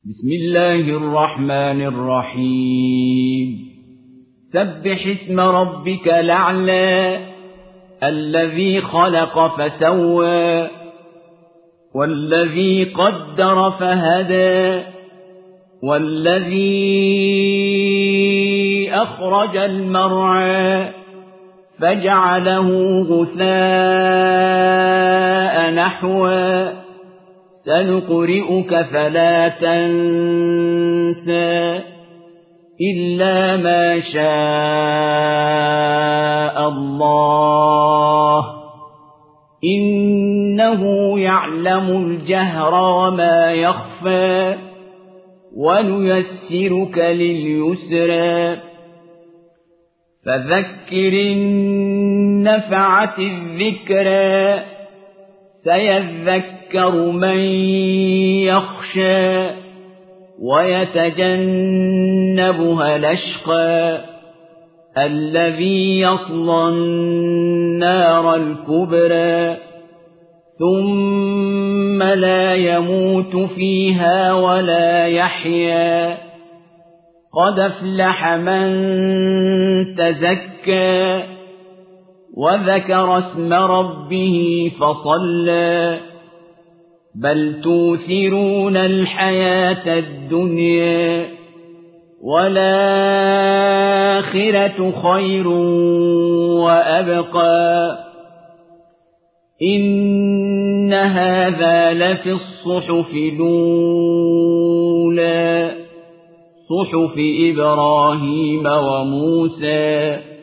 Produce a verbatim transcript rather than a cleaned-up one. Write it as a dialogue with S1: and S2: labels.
S1: بسم الله الرحمن الرحيم سبح اسم ربك الأعلى الذي خلق فسوى والذي قدر فهدى والذي أخرج المرعى فجعله غثاء نحوا سنقرئك فلا تنسى إلا ما شاء الله إنه يعلم الجهر وما يخفى ونيسرك لليسرى فذكر النفعة الذكرى سيذكر من يخشى ويتجنبها الأشقى الذي يصلى النار الكبرى ثم لا يموت فيها ولا يحيا قد أفلح من تزكى وذكر اسم ربه فصلى بل توثرون الحياة الدنيا والآخرة خير وأبقى إن هذا لفي الصحف الأولى صحف إبراهيم وموسى